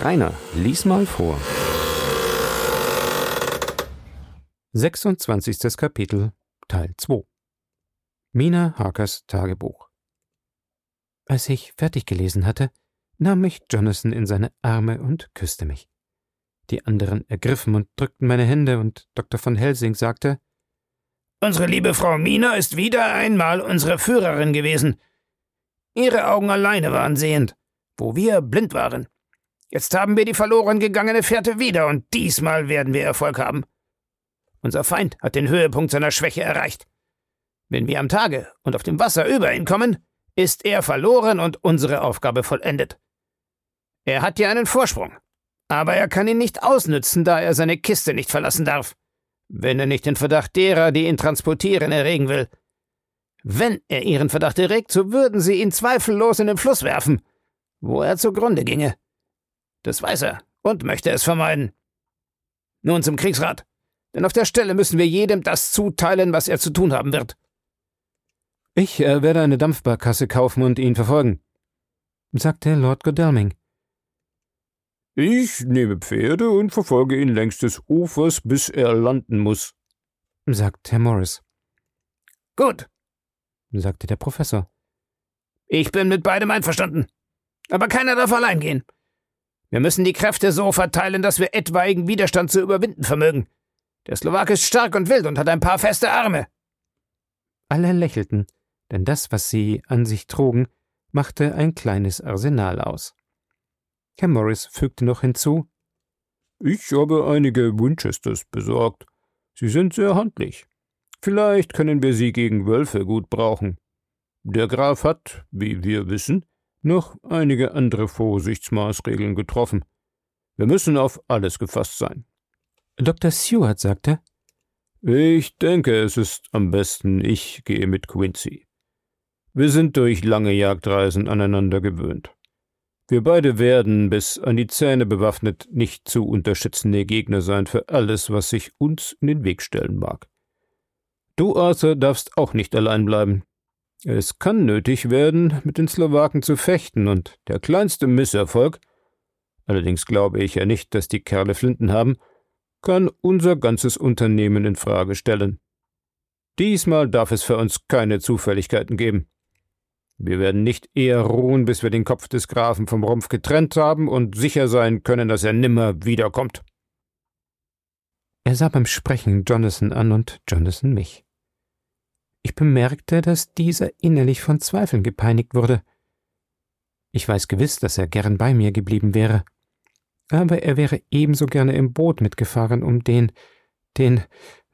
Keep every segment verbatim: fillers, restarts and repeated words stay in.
Rainer, lies mal vor. sechsundzwanzigstes Kapitel, Teil zwei. Mina Harkers Tagebuch. Als ich fertig gelesen hatte, nahm mich Jonathan in seine Arme und küsste mich. Die anderen ergriffen und drückten meine Hände, und Doktor von Helsing sagte: »Unsere liebe Frau Mina ist wieder einmal unsere Führerin gewesen. Ihre Augen alleine waren sehend, wo wir blind waren. Jetzt haben wir die verloren gegangene Fährte wieder, und diesmal werden wir Erfolg haben. Unser Feind hat den Höhepunkt seiner Schwäche erreicht. Wenn wir am Tage und auf dem Wasser über ihn kommen, ist er verloren und unsere Aufgabe vollendet. Er hat ja einen Vorsprung, aber er kann ihn nicht ausnützen, da er seine Kiste nicht verlassen darf, wenn er nicht den Verdacht derer, die ihn transportieren, erregen will. Wenn er ihren Verdacht erregt, so würden sie ihn zweifellos in den Fluss werfen, wo er zugrunde ginge. Das weiß er und möchte es vermeiden. Nun zum Kriegsrat, denn auf der Stelle müssen wir jedem das zuteilen, was er zu tun haben wird.« »Ich äh, werde eine Dampfbarkasse kaufen und ihn verfolgen«, sagte Lord Godalming. »Ich nehme Pferde und verfolge ihn längs des Ufers, bis er landen muss«, sagte Herr Morris. »Gut«, sagte der Professor. »Ich bin mit beidem einverstanden. Aber keiner darf allein gehen. Wir müssen die Kräfte so verteilen, dass wir etwaigen Widerstand zu überwinden vermögen. Der Slowak ist stark und wild und hat ein paar feste Arme.« Alle lächelten, denn das, was sie an sich trugen, machte ein kleines Arsenal aus. Herr Morris fügte noch hinzu: »Ich habe einige Winchesters besorgt. Sie sind sehr handlich. Vielleicht können wir sie gegen Wölfe gut brauchen. Der Graf hat, wie wir wissen, noch einige andere Vorsichtsmaßregeln getroffen. Wir müssen auf alles gefasst sein.« Doktor Seward sagte: »Ich denke, es ist am besten, ich gehe mit Quincy. Wir sind durch lange Jagdreisen aneinander gewöhnt. Wir beide werden, bis an die Zähne bewaffnet, nicht zu unterschätzende Gegner sein für alles, was sich uns in den Weg stellen mag. Du, Arthur, darfst auch nicht allein bleiben. Es kann nötig werden, mit den Slowaken zu fechten, und der kleinste Misserfolg, allerdings glaube ich ja nicht, dass die Kerle Flinten haben, kann unser ganzes Unternehmen in Frage stellen. Diesmal darf es für uns keine Zufälligkeiten geben. Wir werden nicht eher ruhen, bis wir den Kopf des Grafen vom Rumpf getrennt haben und sicher sein können, dass er nimmer wiederkommt.« Er sah beim Sprechen Jonathan an und Jonathan mich. Ich bemerkte, dass dieser innerlich von Zweifeln gepeinigt wurde. Ich weiß gewiss, dass er gern bei mir geblieben wäre, aber er wäre ebenso gerne im Boot mitgefahren, um den, den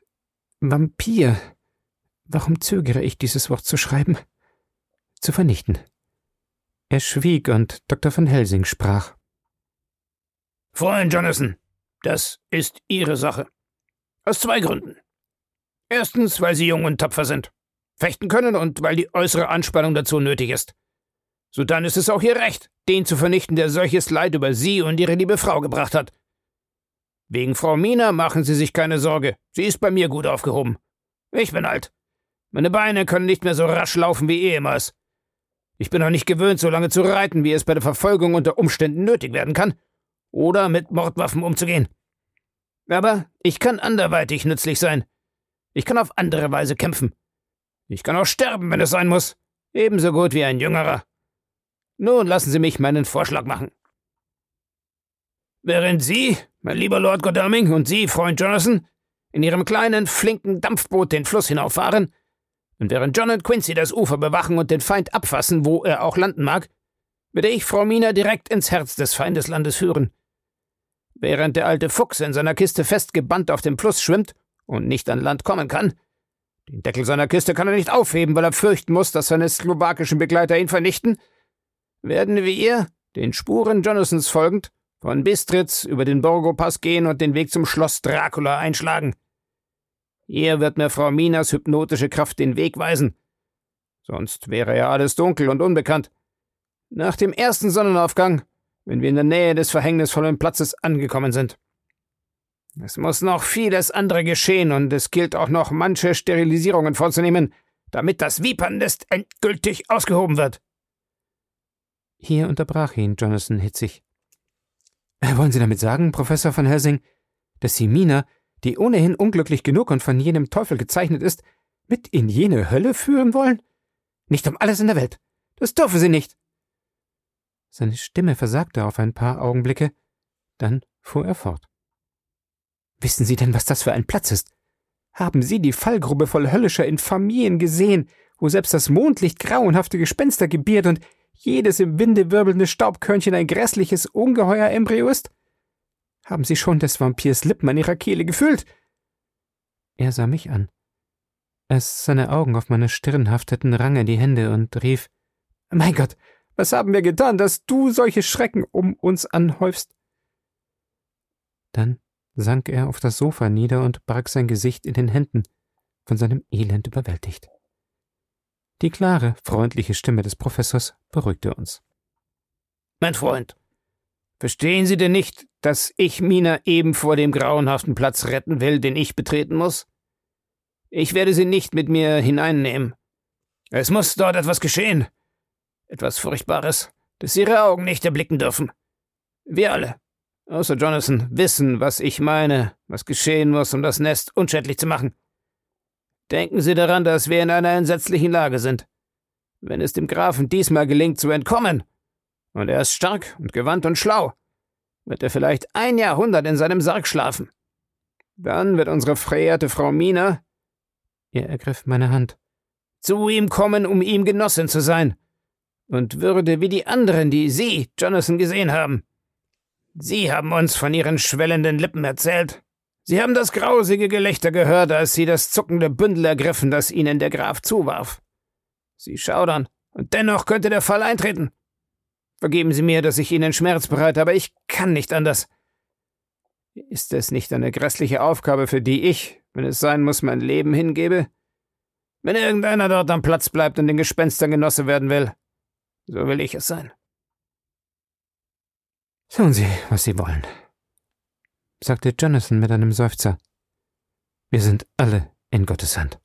Vampir, warum zögere ich, dieses Wort zu schreiben, zu vernichten. Er schwieg, und Doktor von Helsing sprach: »Freund Jonathan, das ist Ihre Sache. Aus zwei Gründen. Erstens, weil Sie jung und tapfer sind, fechten können und weil die äußere Anspannung dazu nötig ist. So dann ist es auch Ihr Recht, den zu vernichten, der solches Leid über Sie und Ihre liebe Frau gebracht hat. Wegen Frau Mina machen Sie sich keine Sorge, sie ist bei mir gut aufgehoben. Ich bin alt. Meine Beine können nicht mehr so rasch laufen wie ehemals. Ich bin auch nicht gewöhnt, so lange zu reiten, wie es bei der Verfolgung unter Umständen nötig werden kann, oder mit Mordwaffen umzugehen. Aber ich kann anderweitig nützlich sein. Ich kann auf andere Weise kämpfen. Ich kann auch sterben, wenn es sein muss, ebenso gut wie ein Jüngerer. Nun lassen Sie mich meinen Vorschlag machen. Während Sie, mein lieber Lord Godalming, und Sie, Freund Jonathan, in Ihrem kleinen, flinken Dampfboot den Fluss hinauffahren, und während John und Quincy das Ufer bewachen und den Feind abfassen, wo er auch landen mag, werde ich Frau Mina direkt ins Herz des Feindeslandes führen. Während der alte Fuchs in seiner Kiste festgebannt auf dem Fluss schwimmt und nicht an Land kommen kann, den Deckel seiner Kiste kann er nicht aufheben, weil er fürchten muss, dass seine slowakischen Begleiter ihn vernichten, werden wir, den Spuren Jonathans folgend, von Bistritz über den Borgo-Pass gehen und den Weg zum Schloss Dracula einschlagen. Hier wird mir Frau Minas hypnotische Kraft den Weg weisen. Sonst wäre ja alles dunkel und unbekannt. Nach dem ersten Sonnenaufgang, wenn wir in der Nähe des verhängnisvollen Platzes angekommen sind. Es muss noch vieles andere geschehen, und es gilt auch noch manche Sterilisierungen vorzunehmen, damit das Vipernest endgültig ausgehoben wird.« Hier unterbrach ihn Jonathan hitzig. Wollen Sie damit sagen, Professor van Helsing, dass Sie Mina, die ohnehin unglücklich genug und von jenem Teufel gezeichnet ist, mit in jene Hölle führen wollen? Nicht um alles in der Welt. Das dürfen Sie nicht. Seine Stimme versagte auf ein paar Augenblicke, dann fuhr er fort. Wissen Sie denn, was das für ein Platz ist? Haben Sie die Fallgrube voll höllischer Infamien gesehen, wo selbst das Mondlicht grauenhafte Gespenster gebiert und jedes im Winde wirbelnde Staubkörnchen ein grässliches Ungeheuer-Embryo ist? Haben Sie schon des Vampirs Lippen an Ihrer Kehle gefühlt? Er sah mich an. Als seine Augen auf meiner Stirn hafteten, rang er die Hände und rief, »Mein Gott, was haben wir getan, dass du solche Schrecken um uns anhäufst?« Dann sank er auf das Sofa nieder und barg sein Gesicht in den Händen, von seinem Elend überwältigt. Die klare, freundliche Stimme des Professors beruhigte uns. »Mein Freund, verstehen Sie denn nicht, dass ich Mina eben vor dem grauenhaften Platz retten will, den ich betreten muss? Ich werde sie nicht mit mir hineinnehmen. Es muss dort etwas geschehen. Etwas Furchtbares, das Sie Ihre Augen nicht erblicken dürfen. Wir alle, außer Jonathan, wissen, was ich meine, was geschehen muss, um das Nest unschädlich zu machen. Denken Sie daran, dass wir in einer entsetzlichen Lage sind. Wenn es dem Grafen diesmal gelingt, zu entkommen, und er ist stark und gewandt und schlau, wird er vielleicht ein Jahrhundert in seinem Sarg schlafen. Dann wird unsere verehrte Frau Mina, er ergriff meine Hand, zu ihm kommen, um ihm Genossin zu sein, und würde wie die anderen, die Sie, Jonathan, gesehen haben. Sie haben uns von Ihren schwellenden Lippen erzählt. Sie haben das grausige Gelächter gehört, als Sie das zuckende Bündel ergriffen, das Ihnen der Graf zuwarf. Sie schaudern, und dennoch könnte der Fall eintreten. Vergeben Sie mir, dass ich Ihnen Schmerz bereite, aber ich kann nicht anders. Ist es nicht eine grässliche Aufgabe, für die ich, wenn es sein muss, mein Leben hingebe? Wenn irgendeiner dort am Platz bleibt und den Gespenstern Genosse werden will, so will ich es sein.« »Tun Sie, was Sie wollen«, sagte Jonathan mit einem Seufzer. »Wir sind alle in Gottes Hand.«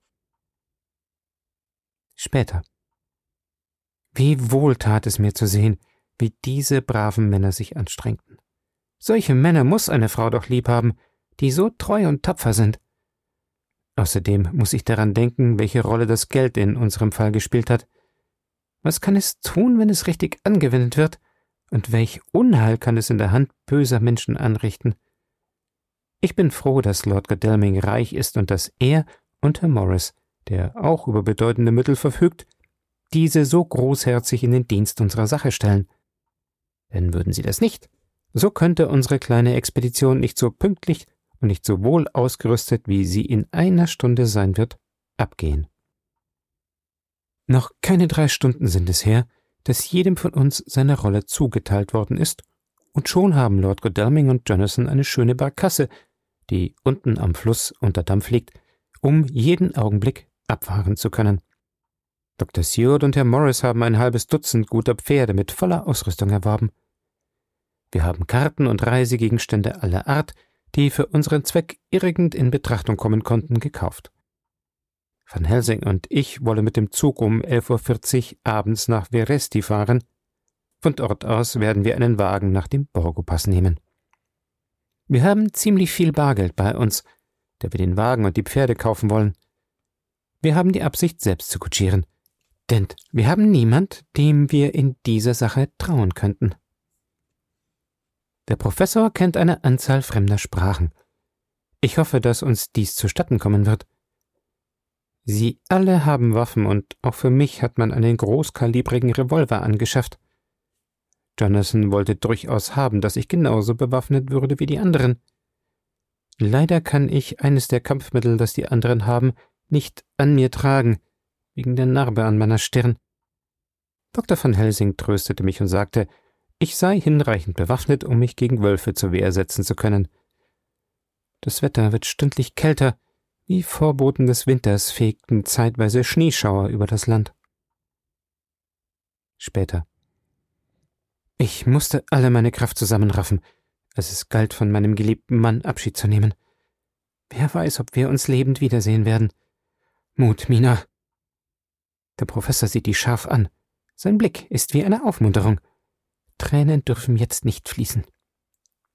Später. Wie wohl tat es mir zu sehen, wie diese braven Männer sich anstrengten. Solche Männer muss eine Frau doch lieb haben, die so treu und tapfer sind. Außerdem muss ich daran denken, welche Rolle das Geld in unserem Fall gespielt hat. Was kann es tun, wenn es richtig angewendet wird? Und welch Unheil kann es in der Hand böser Menschen anrichten? Ich bin froh, dass Lord Godalming reich ist und dass er und Herr Morris, der auch über bedeutende Mittel verfügt, diese so großherzig in den Dienst unserer Sache stellen. Denn würden sie das nicht, so könnte unsere kleine Expedition nicht so pünktlich und nicht so wohl ausgerüstet, wie sie in einer Stunde sein wird, abgehen. Noch keine drei Stunden sind es her, dass jedem von uns seine Rolle zugeteilt worden ist, und schon haben Lord Godalming und Jonathan eine schöne Barkasse, die unten am Fluss unter Dampf liegt, um jeden Augenblick abfahren zu können. Doktor Seward und Herr Morris haben ein halbes Dutzend guter Pferde mit voller Ausrüstung erworben. Wir haben Karten und Reisegegenstände aller Art, die für unseren Zweck irgend in Betrachtung kommen konnten, gekauft. Van Helsing und ich wollen mit dem Zug um elf Uhr vierzig abends nach Veresti fahren. Von dort aus werden wir einen Wagen nach dem Borgo-Pass nehmen. Wir haben ziemlich viel Bargeld bei uns, da wir den Wagen und die Pferde kaufen wollen. Wir haben die Absicht, selbst zu kutschieren, denn wir haben niemand, dem wir in dieser Sache trauen könnten. Der Professor kennt eine Anzahl fremder Sprachen. Ich hoffe, dass uns dies zustatten kommen wird. Sie alle haben Waffen, und auch für mich hat man einen großkalibrigen Revolver angeschafft. Jonathan wollte durchaus haben, dass ich genauso bewaffnet würde wie die anderen. Leider kann ich eines der Kampfmittel, das die anderen haben, nicht an mir tragen, wegen der Narbe an meiner Stirn. Doktor van Helsing tröstete mich und sagte, ich sei hinreichend bewaffnet, um mich gegen Wölfe zur Wehr setzen zu können. Das Wetter wird stündlich kälter, wie Vorboten des Winters fegten zeitweise Schneeschauer über das Land. Später. Ich musste alle meine Kraft zusammenraffen, als es galt, von meinem geliebten Mann Abschied zu nehmen. Wer weiß, ob wir uns lebend wiedersehen werden. Mut, Mina. Der Professor sieht dich scharf an. Sein Blick ist wie eine Aufmunterung. Tränen dürfen jetzt nicht fließen.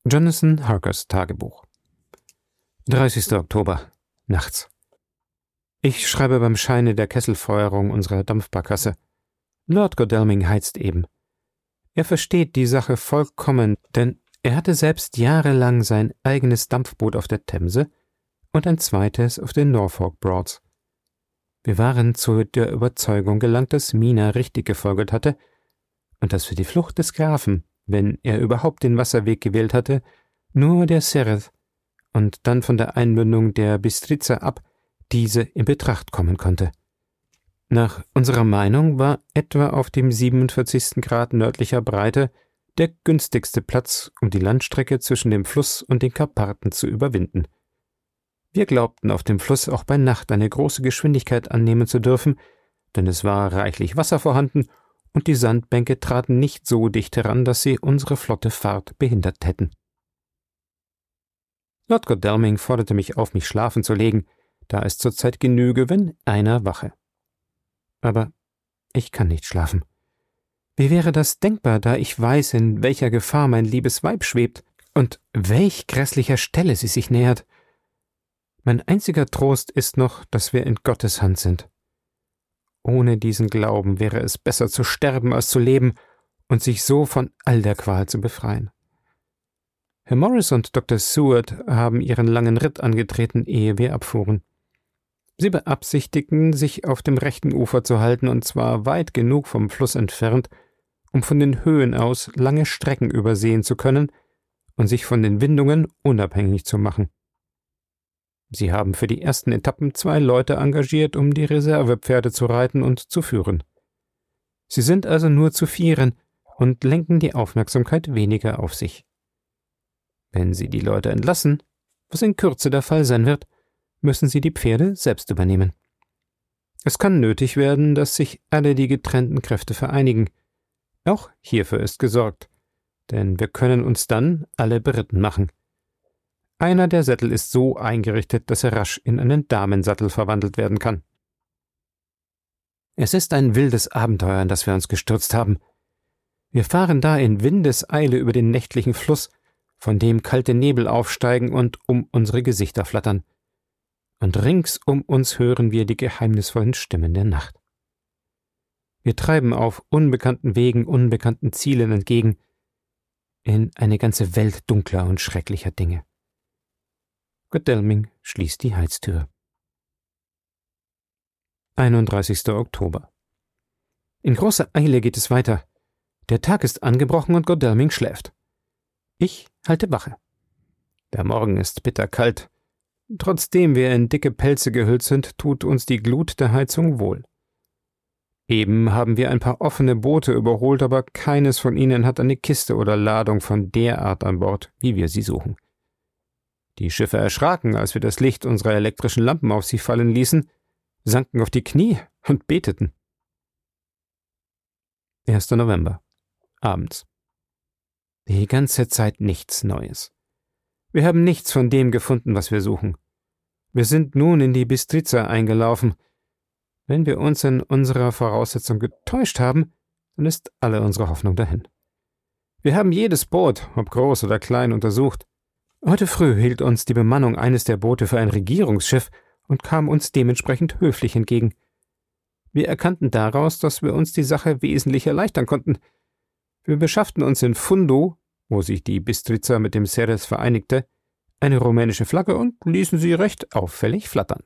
Jonathan Harkers Tagebuch. dreißigster Oktober. Nachts. Ich schreibe beim Scheine der Kesselfeuerung unserer Dampfbarkasse. Lord Godalming heizt eben. Er versteht die Sache vollkommen, denn er hatte selbst jahrelang sein eigenes Dampfboot auf der Themse und ein zweites auf den Norfolk Broads. Wir waren zu der Überzeugung gelangt, dass Mina richtig gefolgert hatte und dass für die Flucht des Grafen, wenn er überhaupt den Wasserweg gewählt hatte, nur der Sereth und dann von der Einmündung der Bistritza ab diese in Betracht kommen konnte. Nach unserer Meinung war etwa auf dem siebenundvierzigsten Grad nördlicher Breite der günstigste Platz, um die Landstrecke zwischen dem Fluss und den Karpaten zu überwinden. Wir glaubten, auf dem Fluss auch bei Nacht eine große Geschwindigkeit annehmen zu dürfen, denn es war reichlich Wasser vorhanden und die Sandbänke traten nicht so dicht heran, dass sie unsere flotte Fahrt behindert hätten. Lord Godalming forderte mich auf, mich schlafen zu legen, da es zurzeit genüge, wenn einer wache. Aber ich kann nicht schlafen. Wie wäre das denkbar, da ich weiß, in welcher Gefahr mein liebes Weib schwebt und welch grässlicher Stelle sie sich nähert? Mein einziger Trost ist noch, dass wir in Gottes Hand sind. Ohne diesen Glauben wäre es besser zu sterben als zu leben und sich so von all der Qual zu befreien. Herr Morris und Doktor Seward haben ihren langen Ritt angetreten, ehe wir abfuhren. Sie beabsichtigten, sich auf dem rechten Ufer zu halten, und zwar weit genug vom Fluss entfernt, um von den Höhen aus lange Strecken übersehen zu können und sich von den Windungen unabhängig zu machen. Sie haben für die ersten Etappen zwei Leute engagiert, um die Reservepferde zu reiten und zu führen. Sie sind also nur zu vieren und lenken die Aufmerksamkeit weniger auf sich. Wenn Sie die Leute entlassen, was in Kürze der Fall sein wird, müssen Sie die Pferde selbst übernehmen. Es kann nötig werden, dass sich alle die getrennten Kräfte vereinigen. Auch hierfür ist gesorgt, denn wir können uns dann alle beritten machen. Einer der Sättel ist so eingerichtet, dass er rasch in einen Damensattel verwandelt werden kann. Es ist ein wildes Abenteuer, in das wir uns gestürzt haben. Wir fahren da in Windeseile über den nächtlichen Fluss, von dem kalte Nebel aufsteigen und um unsere Gesichter flattern. Und rings um uns hören wir die geheimnisvollen Stimmen der Nacht. Wir treiben auf unbekannten Wegen unbekannten Zielen entgegen, in eine ganze Welt dunkler und schrecklicher Dinge. Godalming schließt die Heiztür. einunddreißigster Oktober. In großer Eile geht es weiter. Der Tag ist angebrochen und Godalming schläft. Ich halte Wache. Der Morgen ist bitterkalt. Trotzdem wir in dicke Pelze gehüllt sind, tut uns die Glut der Heizung wohl. Eben haben wir ein paar offene Boote überholt, aber keines von ihnen hat eine Kiste oder Ladung von der Art an Bord, wie wir sie suchen. Die Schiffe erschraken, als wir das Licht unserer elektrischen Lampen auf sie fallen ließen, sanken auf die Knie und beteten. erster November. Abends. Die ganze Zeit nichts Neues. Wir haben nichts von dem gefunden, was wir suchen. Wir sind nun in die Bistritza eingelaufen. Wenn wir uns in unserer Voraussetzung getäuscht haben, dann ist alle unsere Hoffnung dahin. Wir haben jedes Boot, ob groß oder klein, untersucht. Heute früh hielt uns die Bemannung eines der Boote für ein Regierungsschiff und kam uns dementsprechend höflich entgegen. Wir erkannten daraus, dass wir uns die Sache wesentlich erleichtern konnten. Wir beschafften uns in Fundo, wo sich die Bistritza mit dem Sereth vereinigte, eine rumänische Flagge und ließen sie recht auffällig flattern.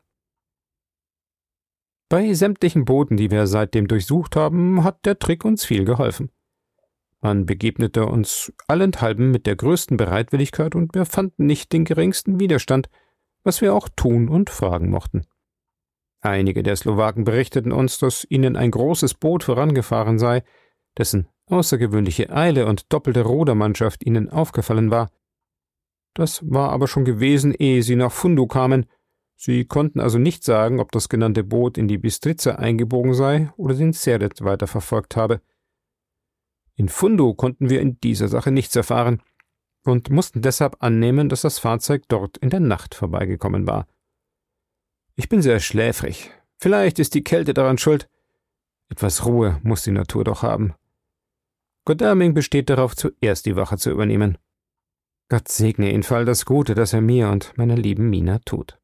Bei sämtlichen Booten, die wir seitdem durchsucht haben, hat der Trick uns viel geholfen. Man begegnete uns allenthalben mit der größten Bereitwilligkeit und wir fanden nicht den geringsten Widerstand, was wir auch tun und fragen mochten. Einige der Slowaken berichteten uns, dass ihnen ein großes Boot vorangefahren sei, dessen außergewöhnliche Eile und doppelte Rudermannschaft ihnen aufgefallen war. Das war aber schon gewesen, ehe sie nach Fundo kamen. Sie konnten also nicht sagen, ob das genannte Boot in die Bistritza eingebogen sei oder den Sereth weiterverfolgt habe. In Fundo konnten wir in dieser Sache nichts erfahren und mussten deshalb annehmen, dass das Fahrzeug dort in der Nacht vorbeigekommen war. Ich bin sehr schläfrig. Vielleicht ist die Kälte daran schuld. Etwas Ruhe muss die Natur doch haben. Godalming besteht darauf, zuerst die Wache zu übernehmen. Gott segne ihn für all das Gute, das er mir und meiner lieben Mina tut.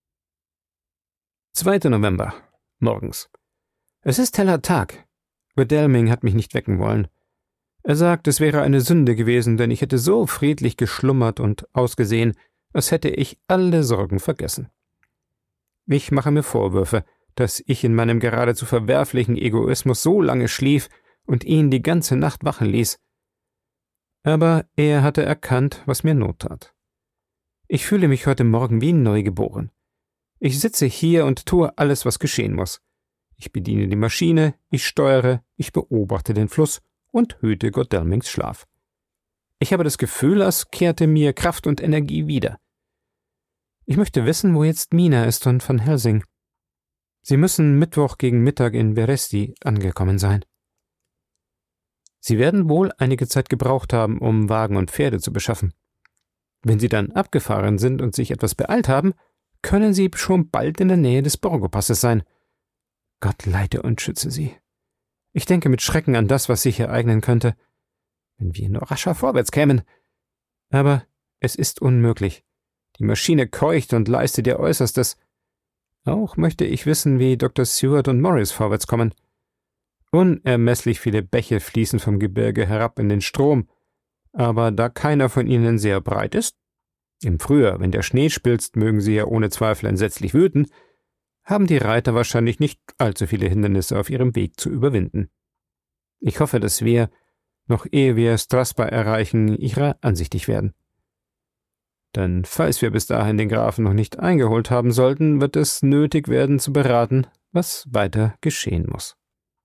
zweiter November. Morgens. Es ist heller Tag. Godalming hat mich nicht wecken wollen. Er sagt, es wäre eine Sünde gewesen, denn ich hätte so friedlich geschlummert und ausgesehen, als hätte ich alle Sorgen vergessen. Ich mache mir Vorwürfe, dass ich in meinem geradezu verwerflichen Egoismus so lange schlief und ihn die ganze Nacht wachen ließ. Aber er hatte erkannt, was mir Not tat. Ich fühle mich heute Morgen wie neugeboren. Ich sitze hier und tue alles, was geschehen muss. Ich bediene die Maschine, ich steuere, ich beobachte den Fluss und hüte Godalmings Schlaf. Ich habe das Gefühl, als kehrte mir Kraft und Energie wieder. Ich möchte wissen, wo jetzt Mina ist und Van Helsing. Sie müssen Mittwoch gegen Mittag in Veresti angekommen sein. Sie werden wohl einige Zeit gebraucht haben, um Wagen und Pferde zu beschaffen. Wenn Sie dann abgefahren sind und sich etwas beeilt haben, können Sie schon bald in der Nähe des Borgo-Passes sein. Gott leite und schütze Sie. Ich denke mit Schrecken an das, was sich ereignen könnte, wenn wir nur rascher vorwärts kämen. Aber es ist unmöglich. Die Maschine keucht und leistet ihr Äußerstes. Auch möchte ich wissen, wie Doktor Seward und Morris vorwärts kommen. Unermesslich viele Bäche fließen vom Gebirge herab in den Strom, aber da keiner von ihnen sehr breit ist, im Frühjahr, wenn der Schnee spilzt, mögen sie ja ohne Zweifel entsetzlich wüten, haben die Reiter wahrscheinlich nicht allzu viele Hindernisse auf ihrem Weg zu überwinden. Ich hoffe, dass wir, noch ehe wir Strasbourg erreichen, ihrer ansichtig werden. Denn falls wir bis dahin den Grafen noch nicht eingeholt haben sollten, wird es nötig werden zu beraten, was weiter geschehen muss.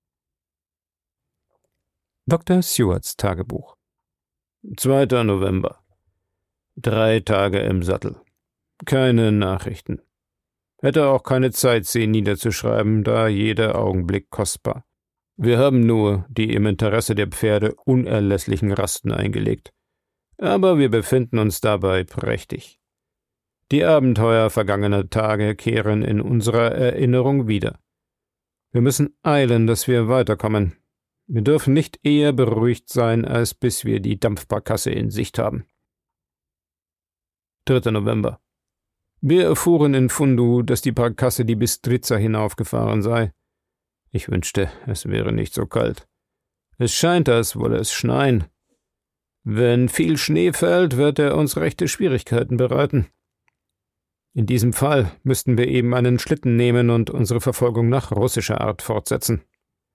Doktor Sewards Tagebuch. zweiter November. Drei Tage im Sattel. Keine Nachrichten. Hätte auch keine Zeit, sie niederzuschreiben, da jeder Augenblick kostbar. Wir haben nur die im Interesse der Pferde unerlässlichen Rasten eingelegt. Aber wir befinden uns dabei prächtig. Die Abenteuer vergangener Tage kehren in unserer Erinnerung wieder. Wir müssen eilen, dass wir weiterkommen. Wir dürfen nicht eher beruhigt sein, als bis wir die Dampfbarkasse in Sicht haben. dritter November. Wir erfuhren in Fundu, dass die Barkasse die Bistritza hinaufgefahren sei. Ich wünschte, es wäre nicht so kalt. Es scheint, als wolle es schneien. Wenn viel Schnee fällt, wird er uns rechte Schwierigkeiten bereiten. In diesem Fall müssten wir eben einen Schlitten nehmen und unsere Verfolgung nach russischer Art fortsetzen.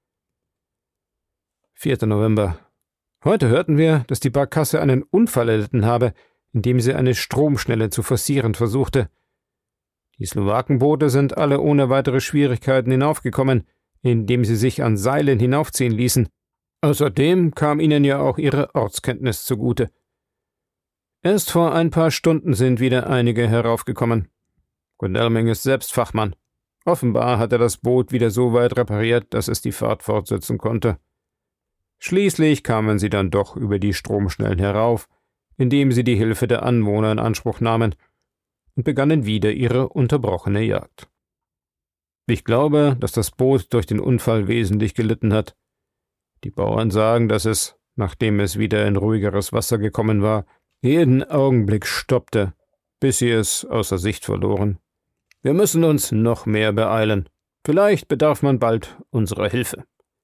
vierter November. Heute hörten wir, dass die Barkasse einen Unfall erlitten habe, indem sie eine Stromschnelle zu forcieren versuchte. Die Slowakenboote sind alle ohne weitere Schwierigkeiten hinaufgekommen, indem sie sich an Seilen hinaufziehen ließen. Außerdem kam ihnen ja auch ihre Ortskenntnis zugute. Erst vor ein paar Stunden sind wieder einige heraufgekommen. Godalming ist selbst Fachmann. Offenbar hat er das Boot wieder so weit repariert, dass es die Fahrt fortsetzen konnte. Schließlich kamen sie dann doch über die Stromschnellen herauf, indem sie die Hilfe der Anwohner in Anspruch nahmen, und begannen wieder ihre unterbrochene Jagd. Ich glaube, dass das Boot durch den Unfall wesentlich gelitten hat. Die Bauern sagen, dass es, nachdem es wieder in ruhigeres Wasser gekommen war, jeden Augenblick stoppte, bis sie es außer Sicht verloren. Wir müssen uns noch mehr beeilen. Vielleicht bedarf man bald unserer Hilfe.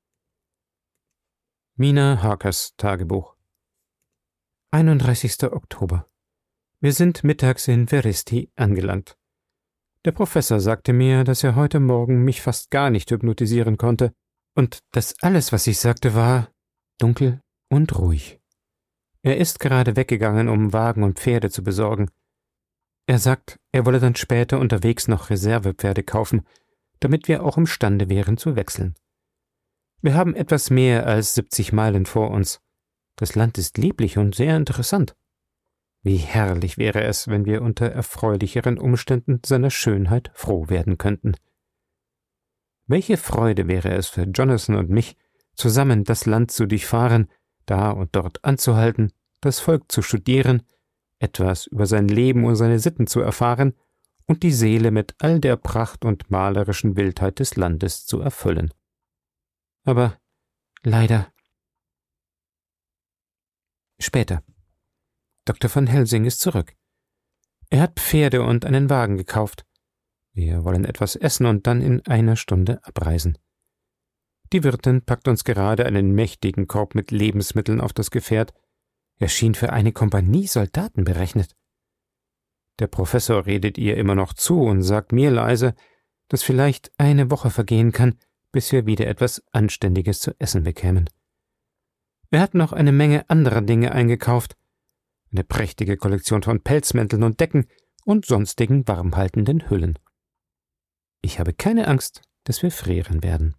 Mina Harkers Tagebuch. einunddreißigster Oktober. Wir sind mittags in Veresti angelangt. Der Professor sagte mir, dass er heute Morgen mich fast gar nicht hypnotisieren konnte und dass alles, was ich sagte, war dunkel und ruhig. Er ist gerade weggegangen, um Wagen und Pferde zu besorgen. Er sagt, er wolle dann später unterwegs noch Reservepferde kaufen, damit wir auch imstande wären zu wechseln. Wir haben etwas mehr als siebzig Meilen vor uns. Das Land ist lieblich und sehr interessant. Wie herrlich wäre es, wenn wir unter erfreulicheren Umständen seiner Schönheit froh werden könnten. Welche Freude wäre es für Jonathan und mich, zusammen das Land zu durchfahren, da und dort anzuhalten, das Volk zu studieren, etwas über sein Leben und seine Sitten zu erfahren und die Seele mit all der Pracht und malerischen Wildheit des Landes zu erfüllen. Aber leider. Später. Doktor von Helsing ist zurück. Er hat Pferde und einen Wagen gekauft. Wir wollen etwas essen und dann in einer Stunde abreisen. Die Wirtin packt uns gerade einen mächtigen Korb mit Lebensmitteln auf das Gefährt. Er schien für eine Kompanie Soldaten berechnet. Der Professor redet ihr immer noch zu und sagt mir leise, dass vielleicht eine Woche vergehen kann, bis wir wieder etwas Anständiges zu essen bekämen. Er hat noch eine Menge anderer Dinge eingekauft, eine prächtige Kollektion von Pelzmänteln und Decken und sonstigen warmhaltenden Hüllen. Ich habe keine Angst, dass wir frieren werden.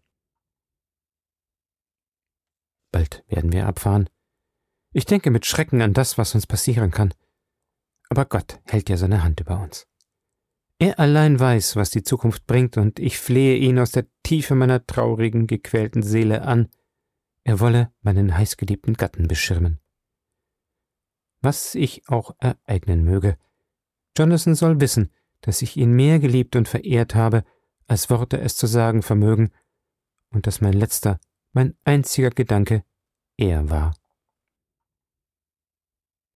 Bald werden wir abfahren. Ich denke mit Schrecken an das, was uns passieren kann. Aber Gott hält ja seine Hand über uns. Er allein weiß, was die Zukunft bringt, und ich flehe ihn aus der Tiefe meiner traurigen, gequälten Seele an, er wolle meinen heißgeliebten Gatten beschirmen. Was ich auch ereignen möge, Jonathan soll wissen, dass ich ihn mehr geliebt und verehrt habe, als Worte es zu sagen vermögen, und dass mein letzter, mein einziger Gedanke er war.